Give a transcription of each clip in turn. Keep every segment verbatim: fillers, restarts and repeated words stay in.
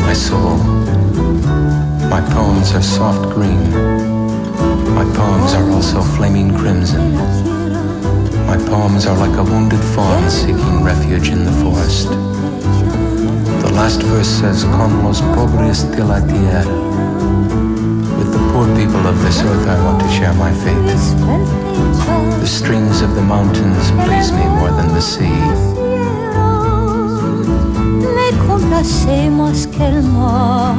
my soul. My poems are soft green. My poems are also flaming crimson. My poems are like a wounded fawn seeking refuge in the forest. The last verse says, Con los pobres de la tierra. With the poor people of this earth I want to share my fate. The streams of the mountains please me more than the sea. Le complace más que el mar.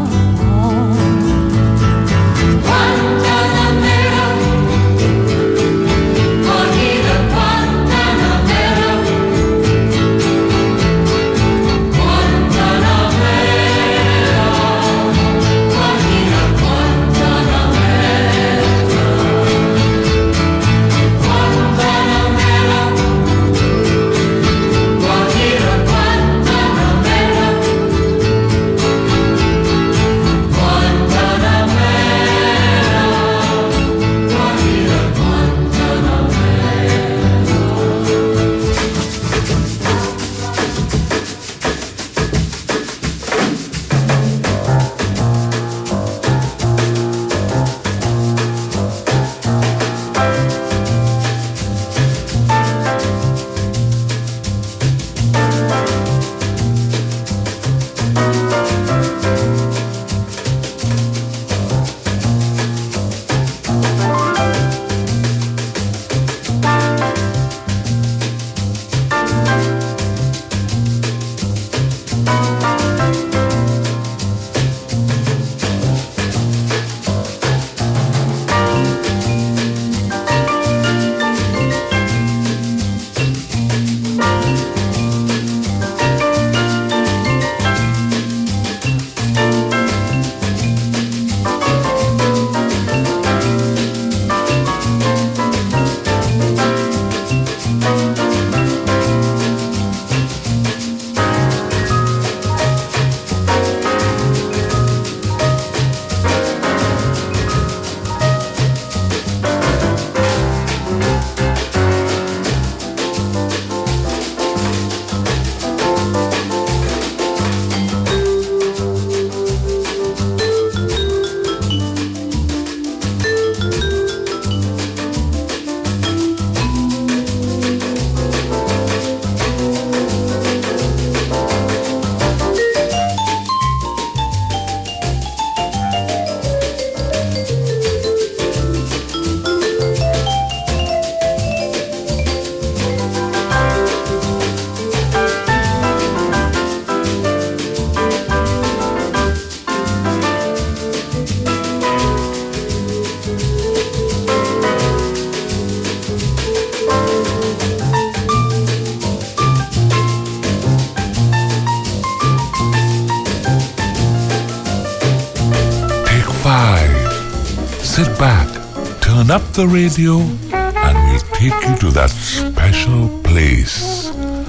Sit back, turn up the radio, and we'll take you to that special place.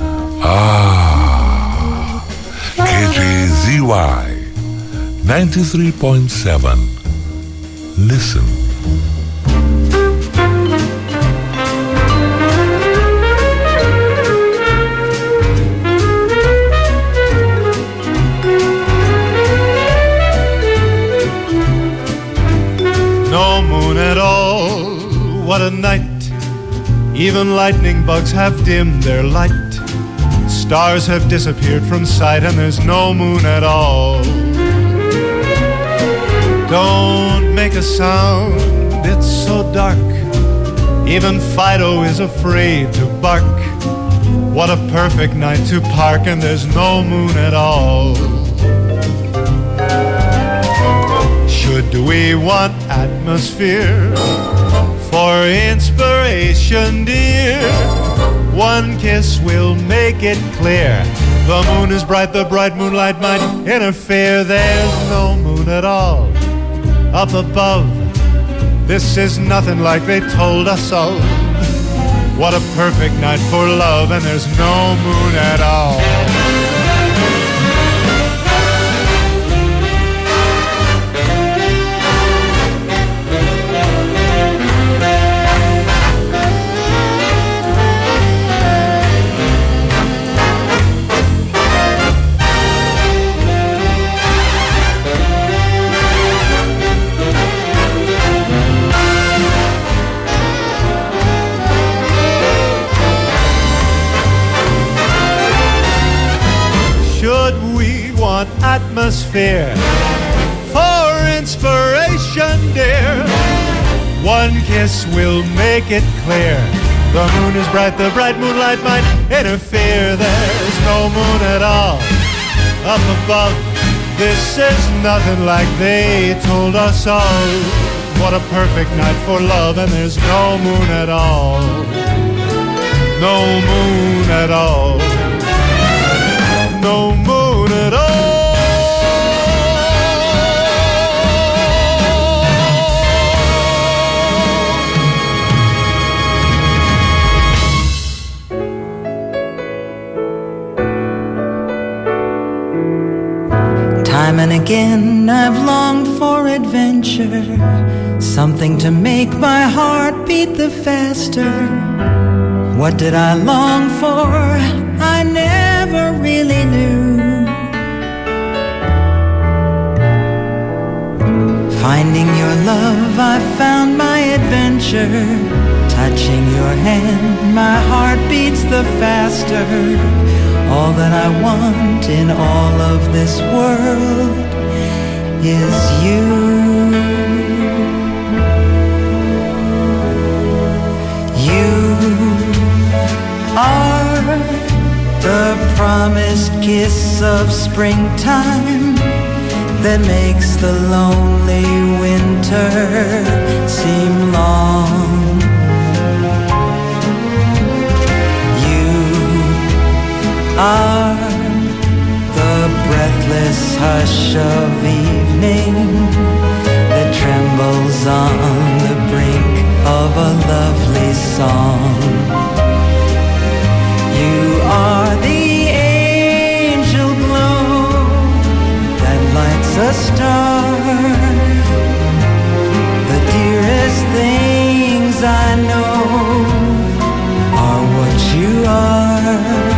Ah, K J Z Y ninety-three point seven. Listen. No moon at all, what a night. Even lightning bugs have dimmed their light. Stars have disappeared from sight and there's no moon at all. Don't make a sound, it's so dark. Even Fido is afraid to bark. What a perfect night to park and there's no moon at all. Should we want atmosphere for inspiration, dear? One kiss will make it clear. The moon is bright, the bright moonlight might interfere. There's no moon at all up above. This is nothing like they told us of. What a perfect night for love, and there's no moon at all. atmosphere. For inspiration, dear, one kiss will make it clear. The moon is bright, the bright moonlight might interfere. There's no moon at all up above. This is nothing like they told us all. What a perfect night for love, and there's no moon at all. No moon at all. No moon at all. Time and again I've longed for adventure, something to make my heart beat the faster. What did I long for? I never really knew. Finding your love, I found my adventure. Touching your hand, my heart beats the faster. All that I want in all of this world is you. You are the promised kiss of springtime that makes the lonely winter seem long. Are the breathless hush of evening that trembles on the brink of a lovely song. You are the angel glow that lights a star. The dearest things I know are what you are.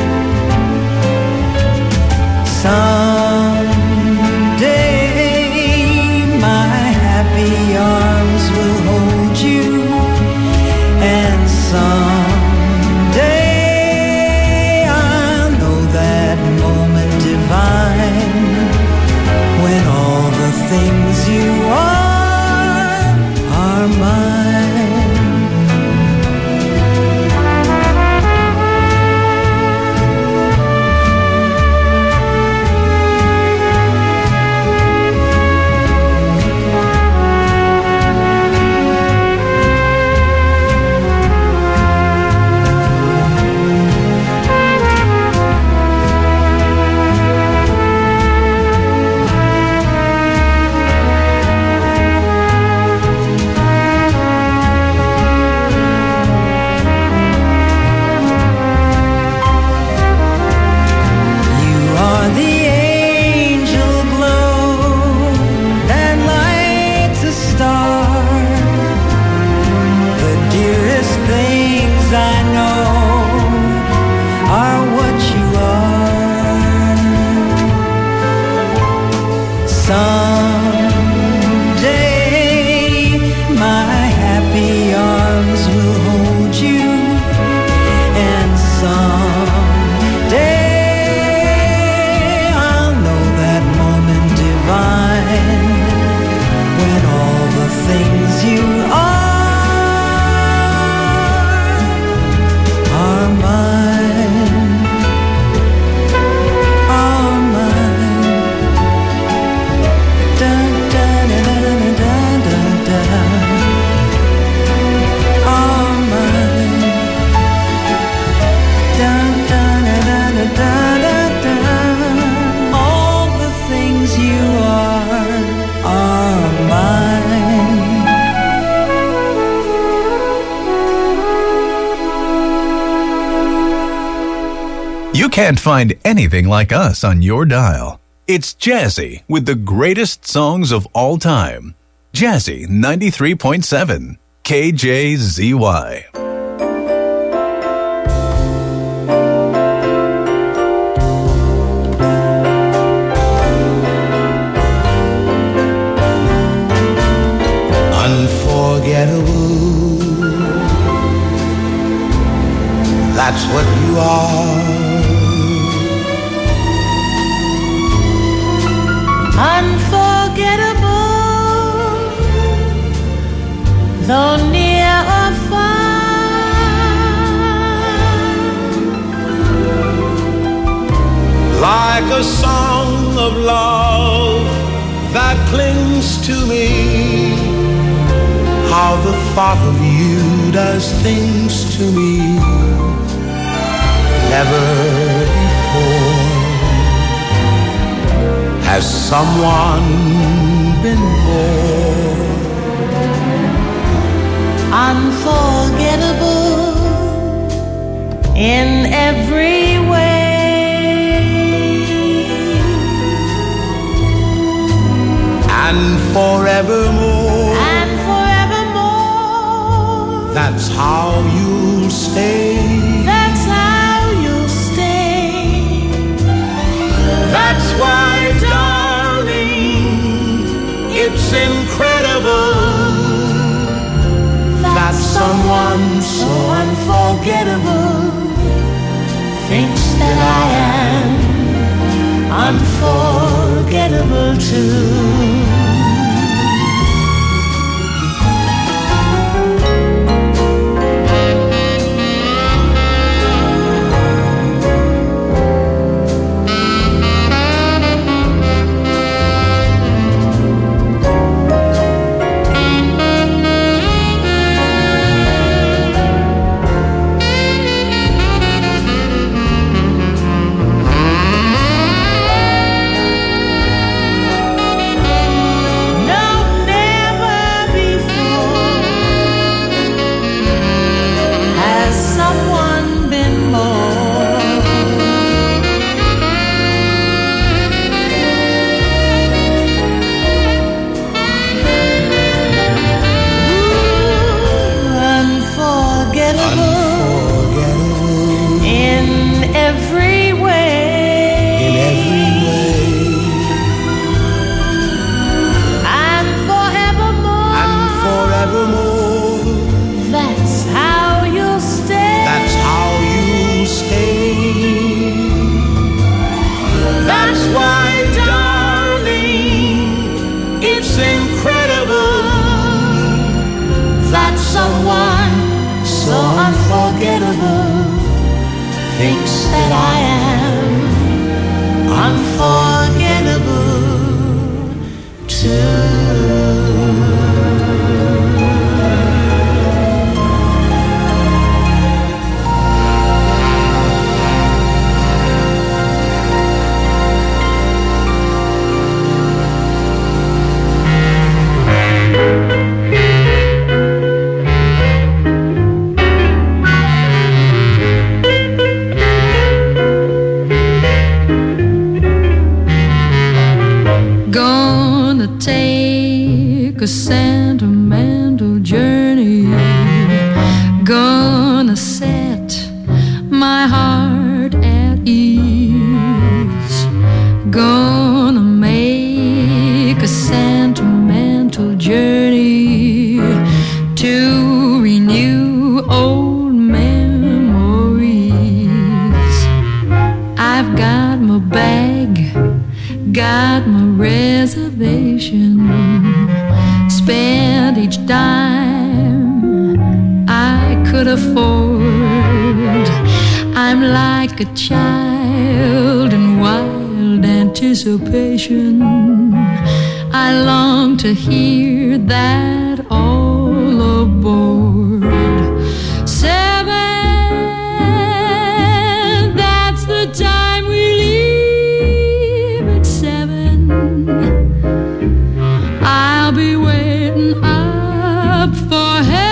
Someday my happy arms will hold you, and someday I'll know that moment divine when all the things you are are mine. Can't find anything like us on your dial. It's Jazzy with the greatest songs of all time. Jazzy ninety-three point seven, K J Z Y. Unforgettable, that's what you are. though near or far, like a song of love that clings to me. How the thought of you does things to me never before has someone been more unforgettable in every way, and forevermore, and forevermore. That's how you'll stay. That's how you'll stay. That's why, darling, it's incredible that someone so unforgettable thinks that I am unforgettable too. Thinks that I am unforgettable too. A sentimental journey, gonna set my heart at ease, gonna make a sentimental journey to renew old memories. I've got my bag, got my reservation, spent each dime I could afford. I'm like a child in wild anticipation. I long to hear that all aboard. Seven, that's the time we leave at seven. I'll be waiting up for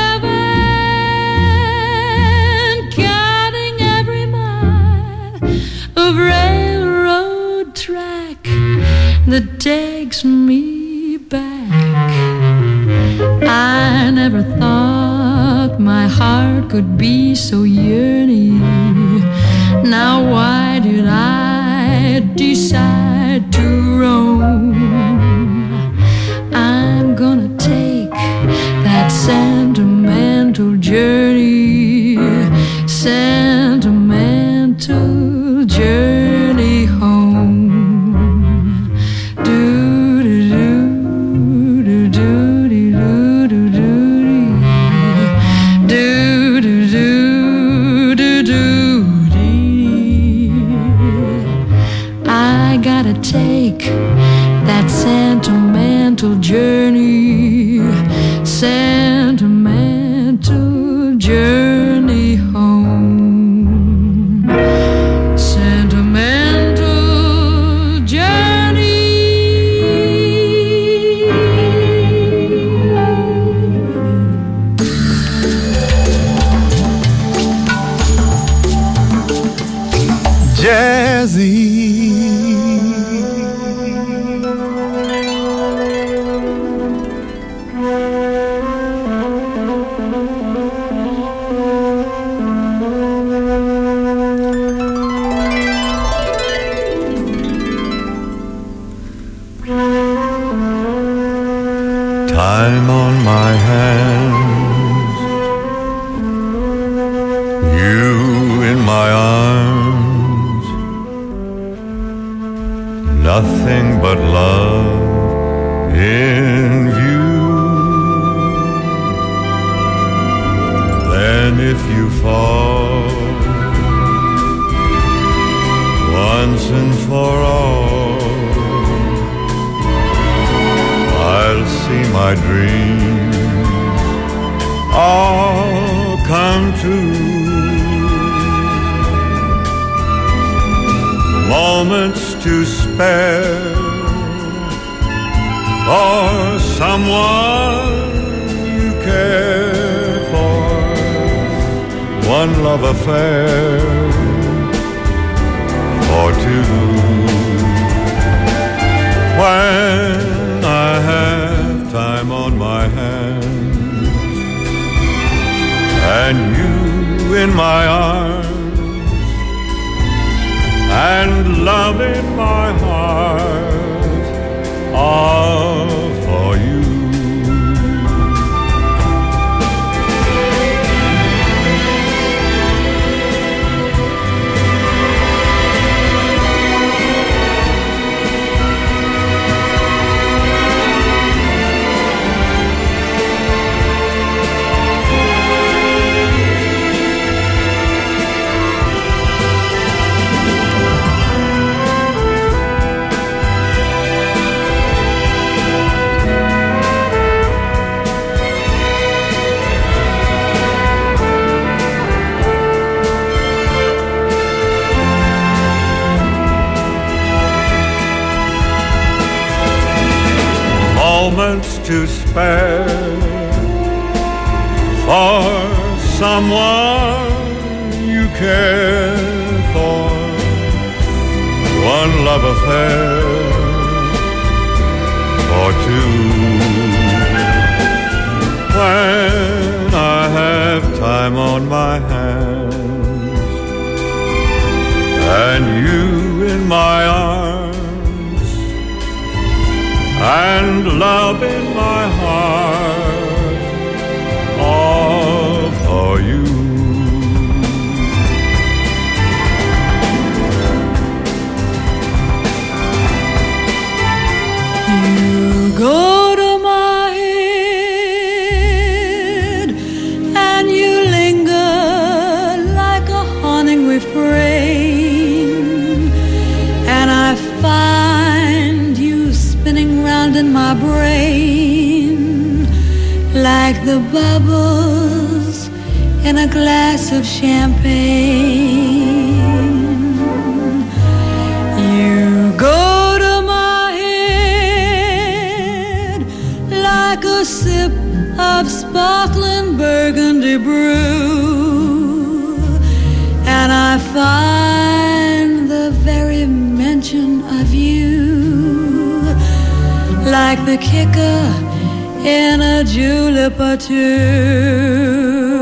heaven, counting every mile of railroad track that takes me back. I never thought my heart could be so yearning. Now why did I decide to roam? I'm gonna take that sentimental journey, sentimental journey home. Do do do do do do do do do. sentimental journey, sentimental journey home, sentimental journey. Jazzy, time on my hands, you in my arms, nothing but love in view. Then if you fall once and for all, I'll see my dreams all come true. Moments to spare for someone you care for, one love affair or two. When I have time on my hands and you in my arms and love in my heart, all for you. Moments to spare for someone you care for, one love affair or two. When I have time on my hands and you in my arms and love in my heart, all for you. You go to my head and you linger like a haunting refrain, and I find you spinning round in my brain like the bubbles in a glass of champagne. You go to my head like a sip of sparkling burgundy brew, and I find the very mention of you like the kicker in a julep or two.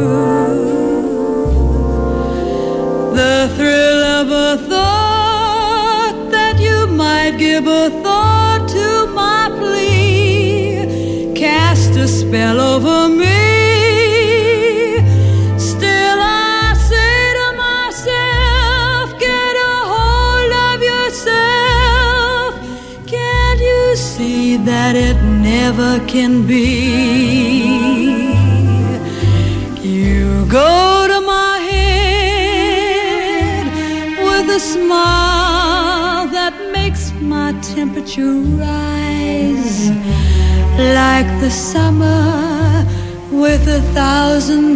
The thrill of a thought that you might give a thought to my plea cast a spell over me. Still I say to myself, get a hold of yourself. Can't you see that it never can be? You go to my head with a smile that makes my temperature rise like the summer with a thousand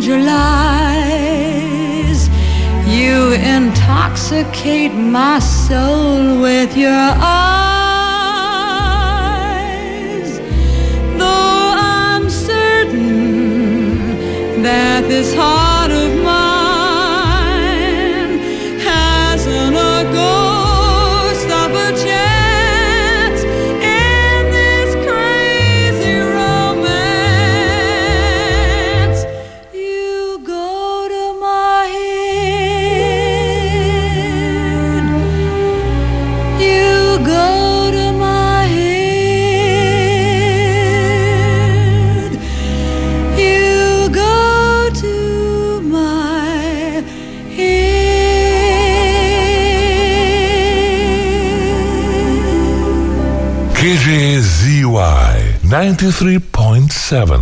Julys. You intoxicate my soul with your eyes. Though I'm certain that this heart of mine hasn't a ghost of a chance in this crazy romance. You go to my head, you go to my head, you go to my head. K J Z Y ninety-three point seven.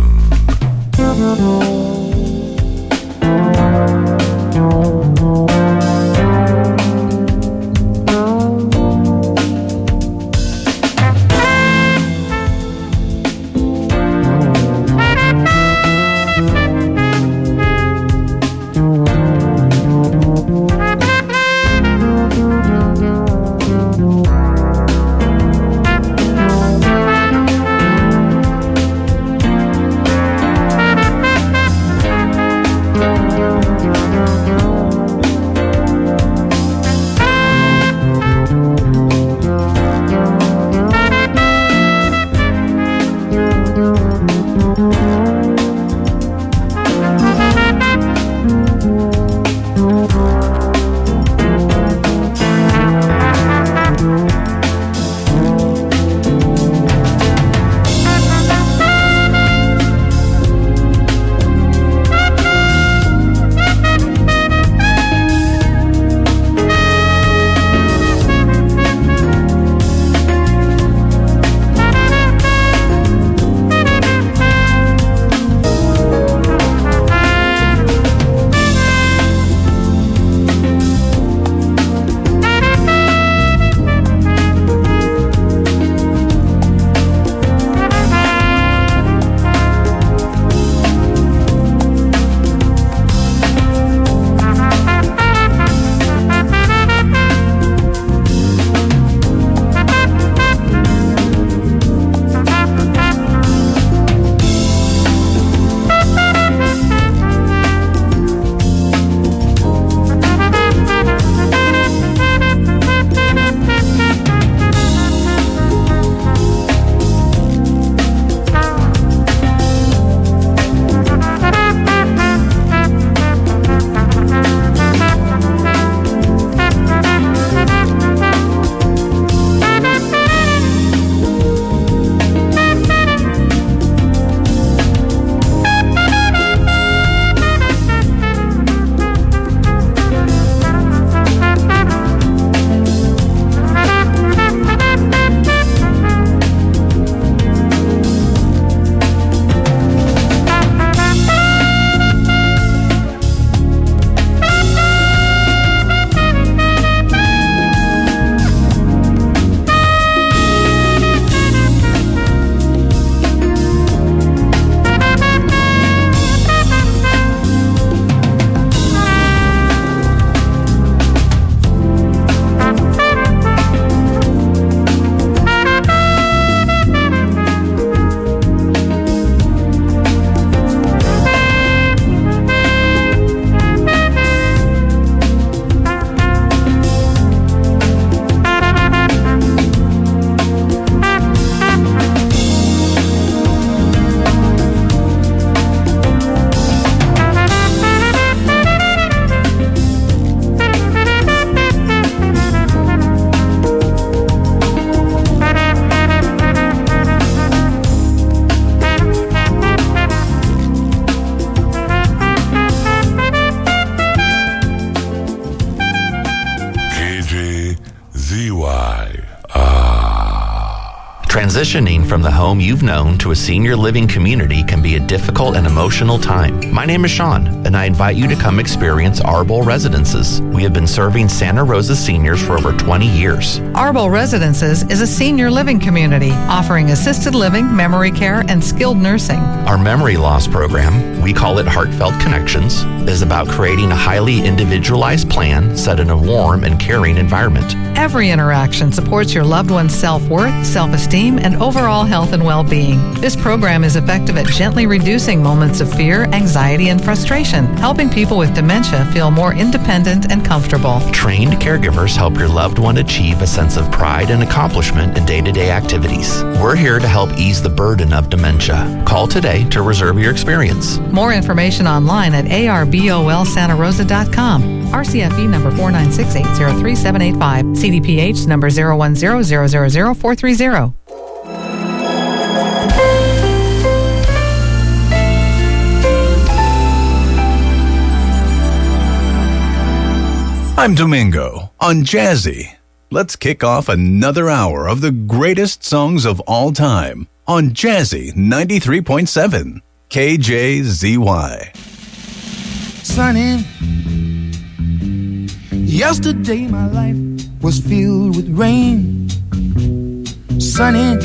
Transitioning from the home you've known to a senior living community can be a difficult and emotional time. My name is Sean, and I invite you to come experience Arbol Residences. We have been serving Santa Rosa seniors for over twenty years. Arbol Residences is a senior living community offering assisted living, memory care, and skilled nursing. Our memory loss program, we call it Heartfelt Connections, is about creating a highly individualized plan set in a warm and caring environment. Every interaction supports your loved one's self-worth, self-esteem, and overall health and well-being. This program is effective at gently reducing moments of fear, anxiety, and frustration, helping people with dementia feel more independent and comfortable. Trained caregivers help your loved one achieve a sense of pride and accomplishment in day-to-day activities. We're here to help ease the burden of dementia. Call today to reserve your experience. More information online at a r b o l santa rosa dot com. R C F E number four nine six eight zero three seven eight five. C D P H number zero one zero zero zero zero four three zero. I'm Domingo on Jazzy. Let's kick off another hour of the greatest songs of all time on Jazzy ninety-three point seven K J Z Y. Sunny, yesterday my life was filled with rain. Sunny,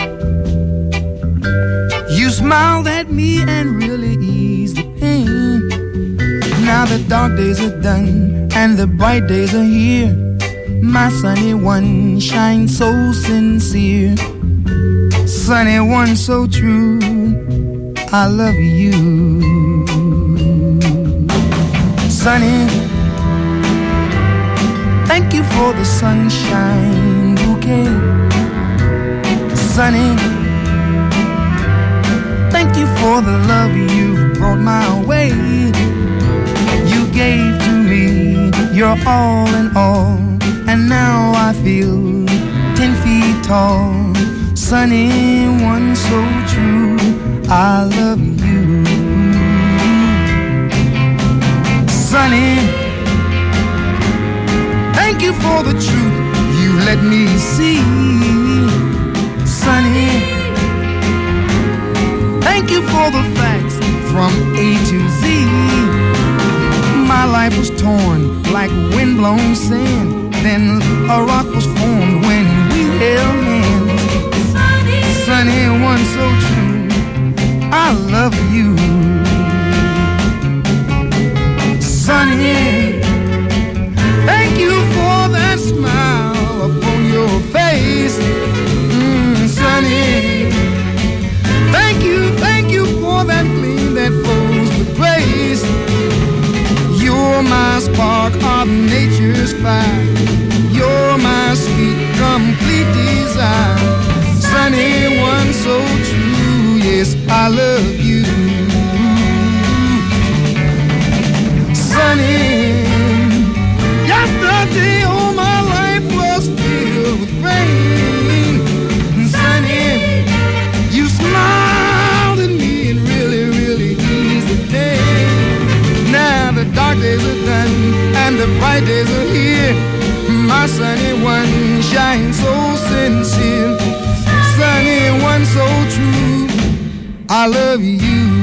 you smiled at me and really eased the pain. Now the dark days are done and the bright days are here. My sunny one shines so sincere. Sunny one so true, I love you. Sunny, thank you for the sunshine bouquet. Sunny, thank you for the love you brought my way. You gave to me your all in all, and now I feel ten feet tall. Sunny one so true, I love you. Sunny, thank you for the truth you let me see. Sunny, thank you for the facts from A to Z. My life was torn like windblown sand. Then a rock was formed when we held hands. Sunny, sunny one so true, I love you. Sunny, thank you for that smile upon your face. Mm, sunny, thank you, thank you for that gleam that flows with grace. You're my spark of nature's fire. You're my sweet, complete desire. Sunny one so true, yes, I love you. Sunny, yesterday all my life was filled with rain. Sunny, you smiled at me and really, really eased the day. Now the dark days are done and the bright days are here. My sunny one shines so sincere. Sunny one so true, I love you.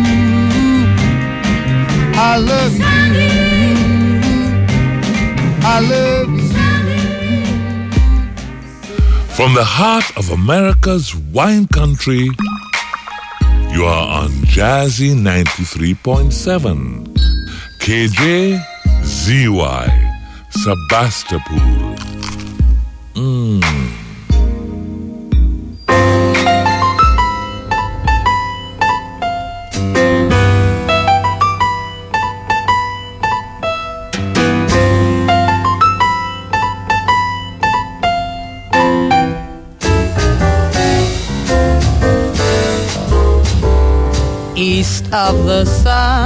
I love you. I love you. From the heart of America's wine country, you are on Jazzy ninety-three point seven. K J Z Y, Sebastopol. Mmm. East of the sun,